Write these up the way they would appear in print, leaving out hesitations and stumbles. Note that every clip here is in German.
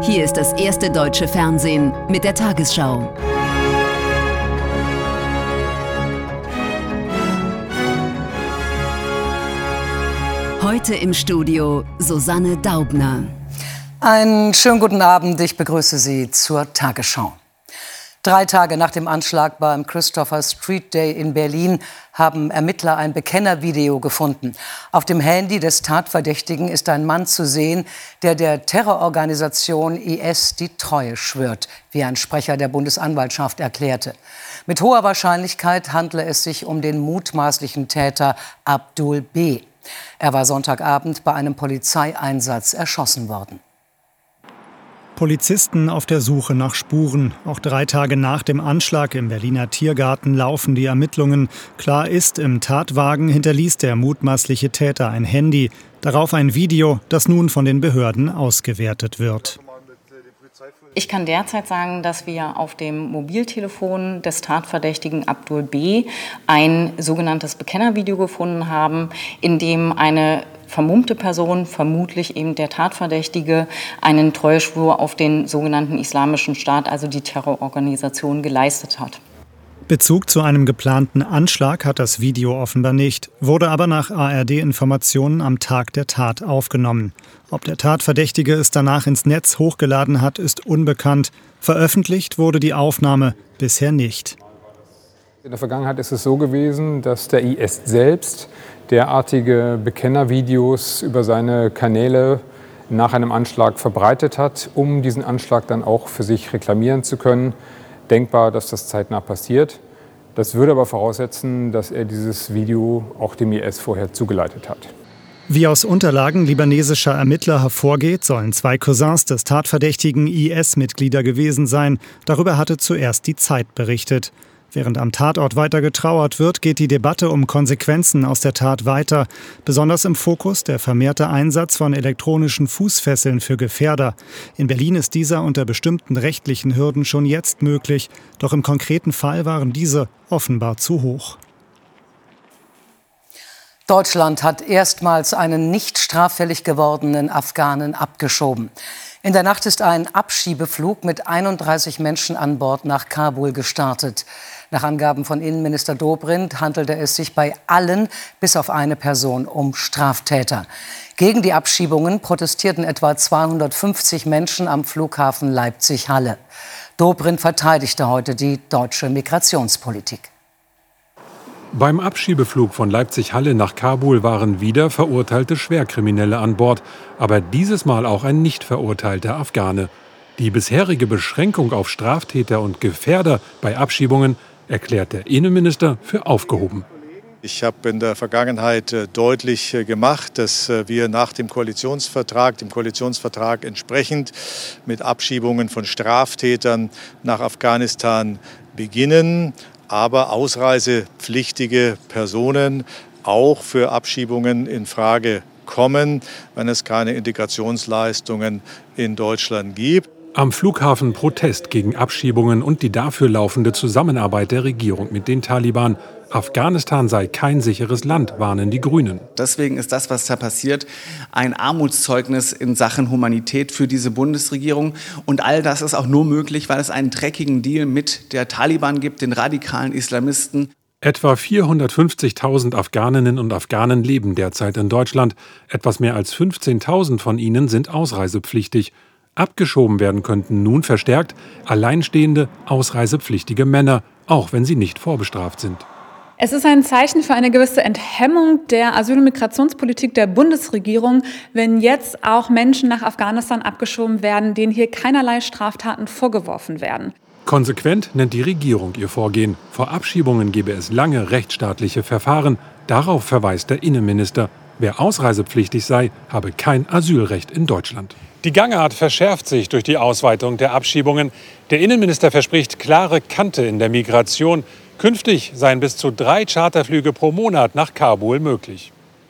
Hier ist das erste deutsche Fernsehen mit der Tagesschau. Heute im Studio Susanne Daubner. Einen schönen guten Abend, ich begrüße Sie zur Tagesschau. 3 Tage nach dem Anschlag beim Christopher Street Day in Berlin haben Ermittler ein Bekennervideo gefunden. Auf dem Handy des Tatverdächtigen ist ein Mann zu sehen, der Terrororganisation IS die Treue schwört, wie ein Sprecher der Bundesanwaltschaft erklärte. Mit hoher Wahrscheinlichkeit handle es sich um den mutmaßlichen Täter Abdul B. Er war Sonntagabend bei einem Polizeieinsatz erschossen worden. Polizisten auf der Suche nach Spuren. Auch 3 Tage nach dem Anschlag im Berliner Tiergarten laufen die Ermittlungen. Klar ist, im Tatwagen hinterließ der mutmaßliche Täter ein Handy. Darauf ein Video, das nun von den Behörden ausgewertet wird. Ich kann derzeit sagen, dass wir auf dem Mobiltelefon des Tatverdächtigen Abdul B. ein sogenanntes Bekennervideo gefunden haben, in dem eine vermummte Person, vermutlich eben der Tatverdächtige, einen Treueschwur auf den sogenannten Islamischen Staat, also die Terrororganisation, geleistet hat. Bezug zu einem geplanten Anschlag hat das Video offenbar nicht, wurde aber nach ARD-Informationen am Tag der Tat aufgenommen. Ob der Tatverdächtige es danach ins Netz hochgeladen hat, ist unbekannt. Veröffentlicht wurde die Aufnahme bisher nicht. In der Vergangenheit ist es so gewesen, dass der IS selbst derartige Bekennervideos über seine Kanäle nach einem Anschlag verbreitet hat, um diesen Anschlag dann auch für sich reklamieren zu können. Denkbar, dass das zeitnah passiert. Das würde aber voraussetzen, dass er dieses Video auch dem IS vorher zugeleitet hat. Wie aus Unterlagen libanesischer Ermittler hervorgeht, sollen 2 Cousins des Tatverdächtigen IS-Mitglieder gewesen sein. Darüber hatte zuerst die Zeit berichtet. Während am Tatort weiter getrauert wird, geht die Debatte um Konsequenzen aus der Tat weiter. Besonders im Fokus der vermehrte Einsatz von elektronischen Fußfesseln für Gefährder. In Berlin ist dieser unter bestimmten rechtlichen Hürden schon jetzt möglich. Doch im konkreten Fall waren diese offenbar zu hoch. Deutschland hat erstmals einen nicht straffällig gewordenen Afghanen abgeschoben. In der Nacht ist ein Abschiebeflug mit 31 Menschen an Bord nach Kabul gestartet. Nach Angaben von Innenminister Dobrindt handelte es sich bei allen bis auf eine Person um Straftäter. Gegen die Abschiebungen protestierten etwa 250 Menschen am Flughafen Leipzig-Halle. Dobrindt verteidigte heute die deutsche Migrationspolitik. Beim Abschiebeflug von Leipzig-Halle nach Kabul waren wieder verurteilte Schwerkriminelle an Bord, aber dieses Mal auch ein nicht verurteilter Afghane. Die bisherige Beschränkung auf Straftäter und Gefährder bei Abschiebungen erklärt der Innenminister für aufgehoben. Ich habe in der Vergangenheit deutlich gemacht, dass wir nach dem Koalitionsvertrag entsprechend mit Abschiebungen von Straftätern nach Afghanistan beginnen. Aber ausreisepflichtige Personen auch für Abschiebungen in Frage kommen, wenn es keine Integrationsleistungen in Deutschland gibt. Am Flughafen Protest gegen Abschiebungen und die dafür laufende Zusammenarbeit der Regierung mit den Taliban. Afghanistan sei kein sicheres Land, warnen die Grünen. Deswegen ist das, was da passiert, ein Armutszeugnis in Sachen Humanität für diese Bundesregierung. Und all das ist auch nur möglich, weil es einen dreckigen Deal mit der Taliban gibt, den radikalen Islamisten. Etwa 450.000 Afghaninnen und Afghanen leben derzeit in Deutschland. Etwas mehr als 15.000 von ihnen sind ausreisepflichtig. Abgeschoben werden könnten nun verstärkt alleinstehende, ausreisepflichtige Männer, auch wenn sie nicht vorbestraft sind. Es ist ein Zeichen für eine gewisse Enthemmung der Asyl- und Migrationspolitik der Bundesregierung, wenn jetzt auch Menschen nach Afghanistan abgeschoben werden, denen hier keinerlei Straftaten vorgeworfen werden. Konsequent nennt die Regierung ihr Vorgehen. Vor Abschiebungen gebe es lange rechtsstaatliche Verfahren. Darauf verweist der Innenminister. Wer ausreisepflichtig sei, habe kein Asylrecht in Deutschland. Die Gangart verschärft sich durch die Ausweitung der Abschiebungen. Der Innenminister verspricht klare Kante in der Migration. Künftig seien bis zu 3 Charterflüge pro Monat nach Kabul möglich.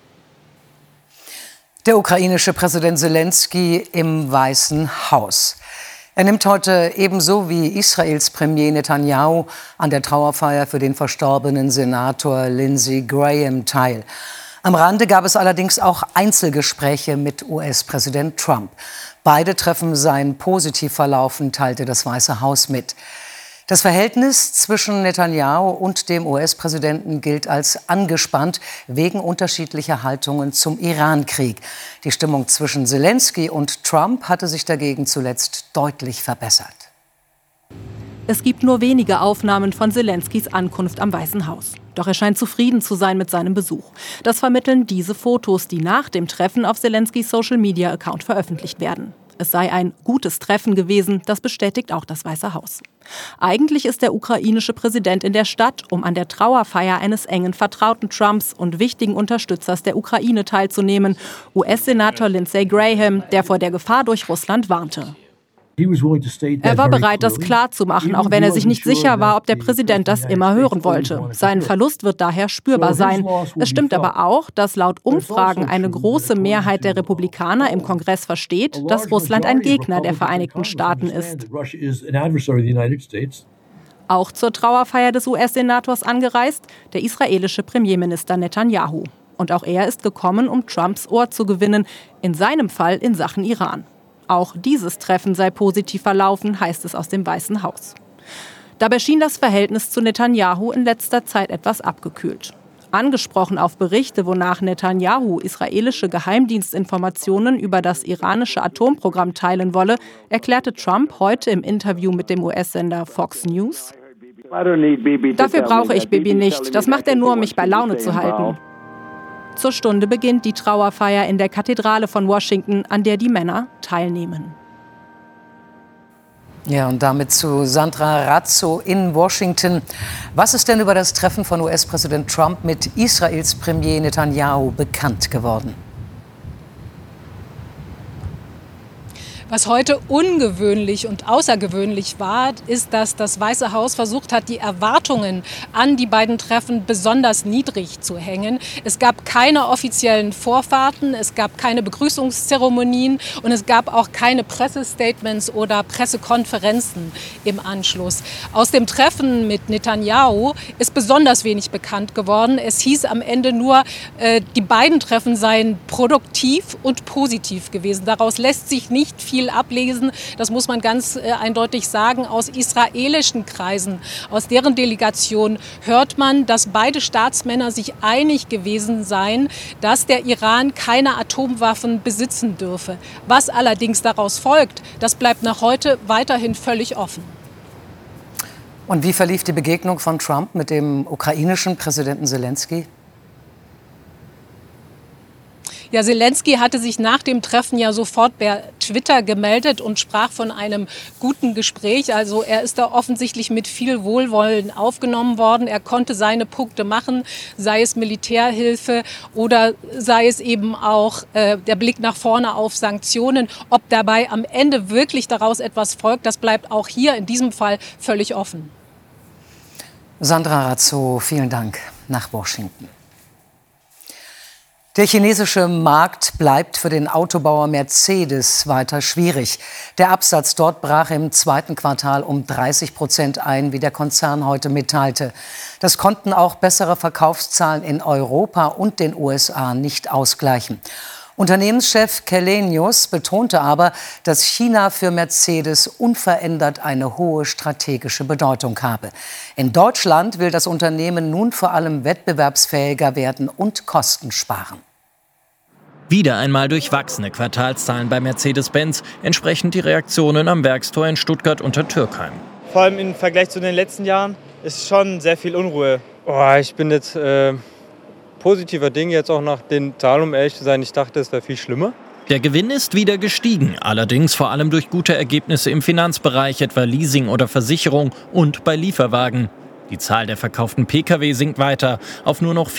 Der ukrainische Präsident Selenskyj im Weißen Haus. Er nimmt heute ebenso wie Israels Premier Netanyahu an der Trauerfeier für den verstorbenen Senator Lindsey Graham teil. Am Rande gab es allerdings auch Einzelgespräche mit US-Präsident Trump. Beide Treffen seien positiv verlaufen, teilte das Weiße Haus mit. Das Verhältnis zwischen Netanyahu und dem US-Präsidenten gilt als angespannt wegen unterschiedlicher Haltungen zum Iran-Krieg. Die Stimmung zwischen Selenskyj und Trump hatte sich dagegen zuletzt deutlich verbessert. Es gibt nur wenige Aufnahmen von Selenskys Ankunft am Weißen Haus. Doch er scheint zufrieden zu sein mit seinem Besuch. Das vermitteln diese Fotos, die nach dem Treffen auf Selenskys Social-Media-Account veröffentlicht werden. Es sei ein gutes Treffen gewesen, das bestätigt auch das Weiße Haus. Eigentlich ist der ukrainische Präsident in der Stadt, um an der Trauerfeier eines engen Vertrauten Trumps und wichtigen Unterstützers der Ukraine teilzunehmen, US-Senator Lindsey Graham, der vor der Gefahr durch Russland warnte. Er war bereit, das klarzumachen, auch wenn er sich nicht sicher war, ob der Präsident das immer hören wollte. Sein Verlust wird daher spürbar sein. Es stimmt aber auch, dass laut Umfragen eine große Mehrheit der Republikaner im Kongress versteht, dass Russland ein Gegner der Vereinigten Staaten ist. Auch zur Trauerfeier des US-Senators angereist, der israelische Premierminister Netanyahu. Und auch er ist gekommen, um Trumps Ohr zu gewinnen, in seinem Fall in Sachen Iran. Auch dieses Treffen sei positiv verlaufen, heißt es aus dem Weißen Haus. Dabei schien das Verhältnis zu Netanyahu in letzter Zeit etwas abgekühlt. Angesprochen auf Berichte, wonach Netanyahu israelische Geheimdienstinformationen über das iranische Atomprogramm teilen wolle, erklärte Trump heute im Interview mit dem US-Sender Fox News: Dafür brauche ich Bibi nicht. Das macht er nur, um mich bei Laune zu halten. Zur Stunde beginnt die Trauerfeier in der Kathedrale von Washington, an der die Männer teilnehmen. Ja, und damit zu Sandra Razzo in Washington. Was ist denn über das Treffen von US-Präsident Trump mit Israels Premier Netanyahu bekannt geworden? Was heute ungewöhnlich und außergewöhnlich war, ist, dass das Weiße Haus versucht hat, die Erwartungen an die beiden Treffen besonders niedrig zu hängen. Es gab keine offiziellen Vorfahrten, es gab keine Begrüßungszeremonien und es gab auch keine Pressestatements oder Pressekonferenzen im Anschluss. Aus dem Treffen mit Netanyahu ist besonders wenig bekannt geworden. Es hieß am Ende nur, die beiden Treffen seien produktiv und positiv gewesen. Daraus lässt sich nicht viel ablesen, das muss man ganz eindeutig sagen. Aus israelischen Kreisen, aus deren Delegation hört man, dass beide Staatsmänner sich einig gewesen seien, dass der Iran keine Atomwaffen besitzen dürfe. Was allerdings daraus folgt, das bleibt nach heute weiterhin völlig offen. Und wie verlief die Begegnung von Trump mit dem ukrainischen Präsidenten Selenskyj? Ja, Selenskyj hatte sich nach dem Treffen ja sofort per Twitter gemeldet und sprach von einem guten Gespräch. Also er ist da offensichtlich mit viel Wohlwollen aufgenommen worden. Er konnte seine Punkte machen, sei es Militärhilfe oder sei es eben auch der Blick nach vorne auf Sanktionen. Ob dabei am Ende wirklich daraus etwas folgt, das bleibt auch hier in diesem Fall völlig offen. Sandra Razzo, vielen Dank nach Washington. Der chinesische Markt bleibt für den Autobauer Mercedes weiter schwierig. Der Absatz dort brach im zweiten Quartal um 30% ein, wie der Konzern heute mitteilte. Das konnten auch bessere Verkaufszahlen in Europa und den USA nicht ausgleichen. Unternehmenschef Källenius betonte aber, dass China für Mercedes unverändert eine hohe strategische Bedeutung habe. In Deutschland will das Unternehmen nun vor allem wettbewerbsfähiger werden und Kosten sparen. Wieder einmal durchwachsene Quartalszahlen bei Mercedes-Benz, entsprechend die Reaktionen am Werkstor in Stuttgart unter Türkheim. Vor allem im Vergleich zu den letzten Jahren ist schon sehr viel Unruhe. Ich bin jetzt positiver Ding, jetzt auch nach den Zahlen, um ehrlich zu sein. Ich dachte, es wäre viel schlimmer. Der Gewinn ist wieder gestiegen, allerdings vor allem durch gute Ergebnisse im Finanzbereich, etwa Leasing oder Versicherung und bei Lieferwagen. Die Zahl der verkauften Pkw sinkt weiter auf nur noch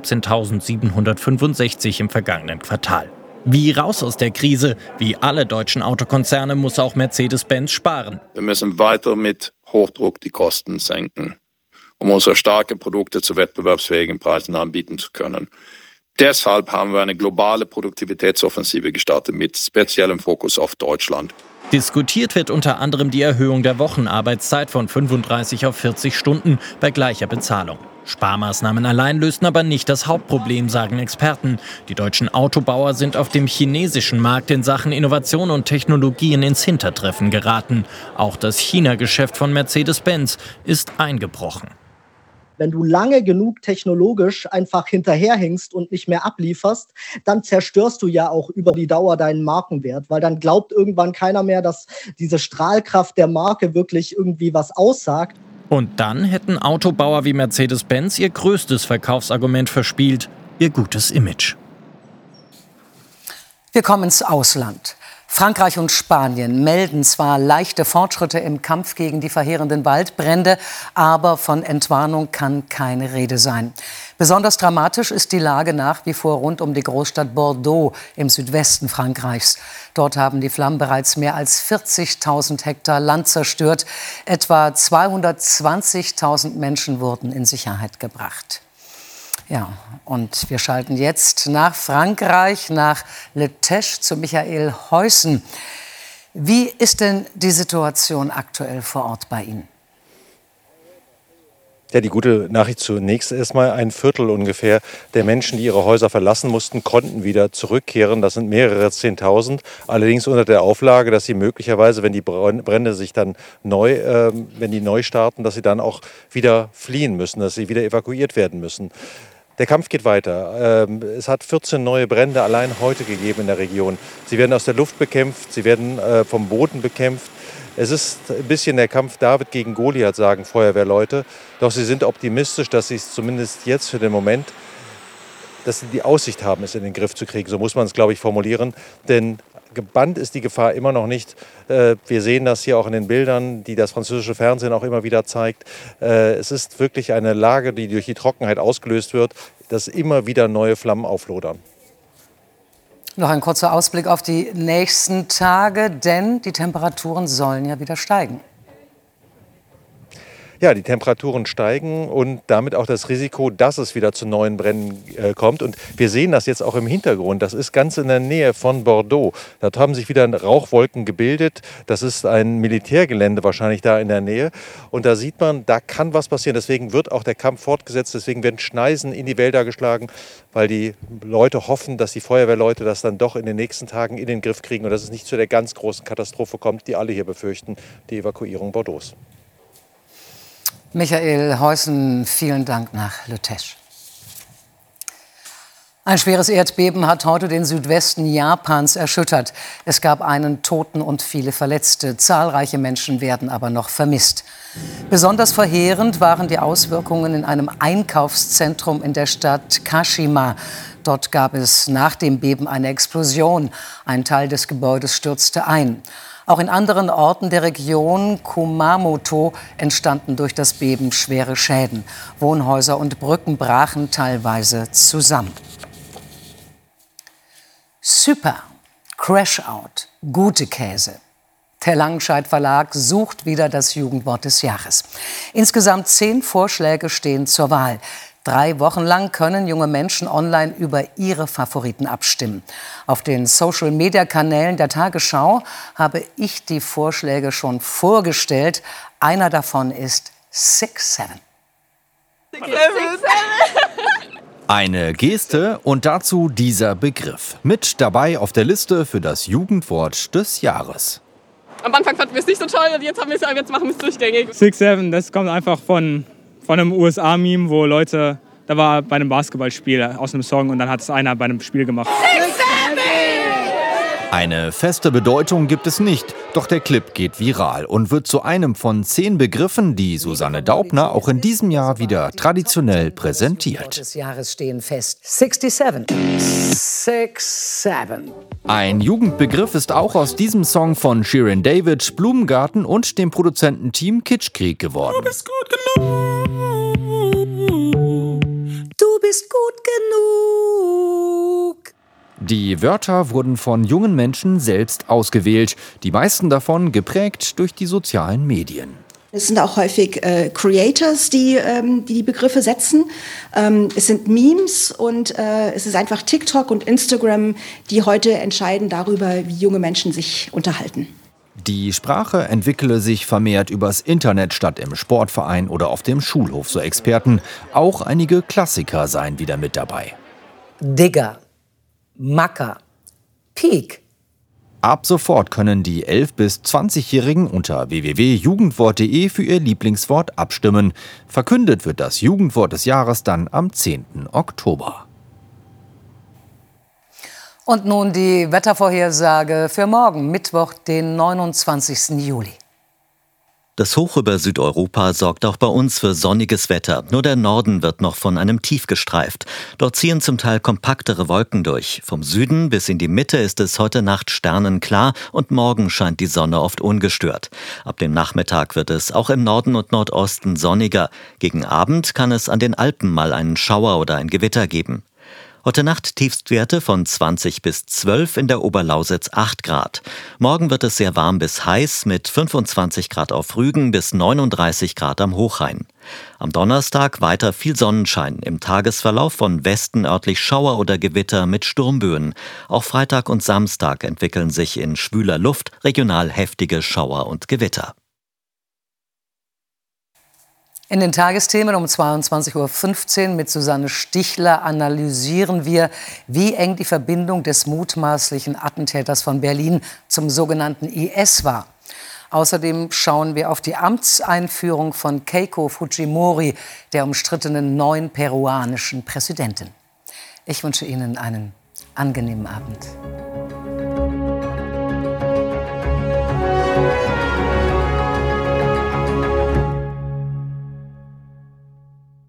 417.765 im vergangenen Quartal. Wie raus aus der Krise, wie alle deutschen Autokonzerne, muss auch Mercedes-Benz sparen. Wir müssen weiter mit Hochdruck die Kosten senken, um unsere starken Produkte zu wettbewerbsfähigen Preisen anbieten zu können. Deshalb haben wir eine globale Produktivitätsoffensive gestartet mit speziellem Fokus auf Deutschland. Diskutiert wird unter anderem die Erhöhung der Wochenarbeitszeit von 35 auf 40 Stunden bei gleicher Bezahlung. Sparmaßnahmen allein lösten aber nicht das Hauptproblem, sagen Experten. Die deutschen Autobauer sind auf dem chinesischen Markt in Sachen Innovation und Technologien ins Hintertreffen geraten. Auch das China-Geschäft von Mercedes-Benz ist eingebrochen. Wenn du lange genug technologisch einfach hinterherhängst und nicht mehr ablieferst, dann zerstörst du ja auch über die Dauer deinen Markenwert, weil dann glaubt irgendwann keiner mehr, dass diese Strahlkraft der Marke wirklich irgendwie was aussagt. Und dann hätten Autobauer wie Mercedes-Benz ihr größtes Verkaufsargument verspielt, ihr gutes Image. Wir kommen ins Ausland. Frankreich und Spanien melden zwar leichte Fortschritte im Kampf gegen die verheerenden Waldbrände, aber von Entwarnung kann keine Rede sein. Besonders dramatisch ist die Lage nach wie vor rund um die Großstadt Bordeaux im Südwesten Frankreichs. Dort haben die Flammen bereits mehr als 40.000 Hektar Land zerstört. Etwa 220.000 Menschen wurden in Sicherheit gebracht. Ja, und wir schalten jetzt nach Frankreich, nach Le Tesch zu Michael Heusen. Wie ist denn die Situation aktuell vor Ort bei Ihnen? Ja, die gute Nachricht zunächst erstmal: ein Viertel ungefähr der Menschen, die ihre Häuser verlassen mussten, konnten wieder zurückkehren. Das sind mehrere 10.000. Allerdings unter der Auflage, dass sie möglicherweise, wenn die Brände sich dann wenn die neu starten, dass sie dann auch wieder fliehen müssen, dass sie wieder evakuiert werden müssen. Der Kampf geht weiter. Es hat 14 neue Brände allein heute gegeben in der Region. Sie werden aus der Luft bekämpft, sie werden vom Boden bekämpft. Es ist ein bisschen der Kampf David gegen Goliath, sagen Feuerwehrleute. Doch sie sind optimistisch, dass sie es zumindest jetzt für den Moment, dass sie die Aussicht haben, es in den Griff zu kriegen. So muss man es, glaube ich, formulieren. Denn gebannt ist die Gefahr immer noch nicht. Wir sehen das hier auch in den Bildern, die das französische Fernsehen auch immer wieder zeigt. Es ist wirklich eine Lage, die durch die Trockenheit ausgelöst wird, dass immer wieder neue Flammen auflodern. Noch ein kurzer Ausblick auf die nächsten Tage, denn die Temperaturen sollen ja wieder steigen. Ja, die Temperaturen steigen und damit auch das Risiko, dass es wieder zu neuen Bränden kommt. Und wir sehen das jetzt auch im Hintergrund. Das ist ganz in der Nähe von Bordeaux. Dort haben sich wieder Rauchwolken gebildet. Das ist ein Militärgelände wahrscheinlich da in der Nähe. Und da sieht man, da kann was passieren. Deswegen wird auch der Kampf fortgesetzt. Deswegen werden Schneisen in die Wälder geschlagen, weil die Leute hoffen, dass die Feuerwehrleute das dann doch in den nächsten Tagen in den Griff kriegen und dass es nicht zu der ganz großen Katastrophe kommt, die alle hier befürchten, die Evakuierung Bordeaux. Michael Heusen, vielen Dank nach Le Tesch. Ein schweres Erdbeben hat heute den Südwesten Japans erschüttert. Es gab einen Toten und viele Verletzte. Zahlreiche Menschen werden aber noch vermisst. Besonders verheerend waren die Auswirkungen in einem Einkaufszentrum in der Stadt Kashima. Dort gab es nach dem Beben eine Explosion. Ein Teil des Gebäudes stürzte ein. Auch in anderen Orten der Region Kumamoto entstanden durch das Beben schwere Schäden. Wohnhäuser und Brücken brachen teilweise zusammen. Super, Crash-Out, gute Käse. Der Langenscheidt Verlag sucht wieder das Jugendwort des Jahres. Insgesamt 10 Vorschläge stehen zur Wahl. 3 Wochen lang können junge Menschen online über ihre Favoriten abstimmen. Auf den Social-Media-Kanälen der Tagesschau habe ich die Vorschläge schon vorgestellt. Einer davon ist 6-7. Eine Geste und dazu dieser Begriff. Mit dabei auf der Liste für das Jugendwort des Jahres. Am Anfang fanden wir es nicht so toll und jetzt machen wir es durchgängig. 6-7, das kommt einfach von einem USA-Meme, wo Leute, da war bei einem Basketballspiel aus einem Song und dann hat es einer bei einem Spiel gemacht. 6-7! Eine feste Bedeutung gibt es nicht, doch der Clip geht viral und wird zu einem von 10 Begriffen, die Susanne Daubner auch in diesem Jahr wieder traditionell präsentiert. Des Jahres stehen fest. 67. 6-7. Ein Jugendbegriff ist auch aus diesem Song von Shirin David, Blumengarten und dem Produzententeam Kitschkrieg geworden. Du bist gut genug. Du bist gut genug. Die Wörter wurden von jungen Menschen selbst ausgewählt, die meisten davon geprägt durch die sozialen Medien. Es sind auch häufig Creators, die Begriffe setzen. Es sind Memes und es ist einfach TikTok und Instagram, die heute entscheiden darüber, wie junge Menschen sich unterhalten. Die Sprache entwickle sich vermehrt übers Internet statt im Sportverein oder auf dem Schulhof, so Experten. Auch einige Klassiker seien wieder mit dabei. Digger, Macker, Peak. Ab sofort können die 11- bis 20-Jährigen unter www.jugendwort.de für ihr Lieblingswort abstimmen. Verkündet wird das Jugendwort des Jahres dann am 10. Oktober. Und nun die Wettervorhersage für morgen, Mittwoch, den 29. Juli. Das Hoch über Südeuropa sorgt auch bei uns für sonniges Wetter. Nur der Norden wird noch von einem Tief gestreift. Dort ziehen zum Teil kompaktere Wolken durch. Vom Süden bis in die Mitte ist es heute Nacht sternenklar und morgen scheint die Sonne oft ungestört. Ab dem Nachmittag wird es auch im Norden und Nordosten sonniger. Gegen Abend kann es an den Alpen mal einen Schauer oder ein Gewitter geben. Heute Nacht Tiefstwerte von 20 bis 12, in der Oberlausitz 8 Grad. Morgen wird es sehr warm bis heiß mit 25 Grad auf Rügen bis 39 Grad am Hochrhein. Am Donnerstag weiter viel Sonnenschein, im Tagesverlauf von Westen örtlich Schauer oder Gewitter mit Sturmböen. Auch Freitag und Samstag entwickeln sich in schwüler Luft regional heftige Schauer und Gewitter. In den Tagesthemen um 22.15 Uhr mit Susanne Stichler analysieren wir, wie eng die Verbindung des mutmaßlichen Attentäters von Berlin zum sogenannten IS war. Außerdem schauen wir auf die Amtseinführung von Keiko Fujimori, der umstrittenen neuen peruanischen Präsidentin. Ich wünsche Ihnen einen angenehmen Abend.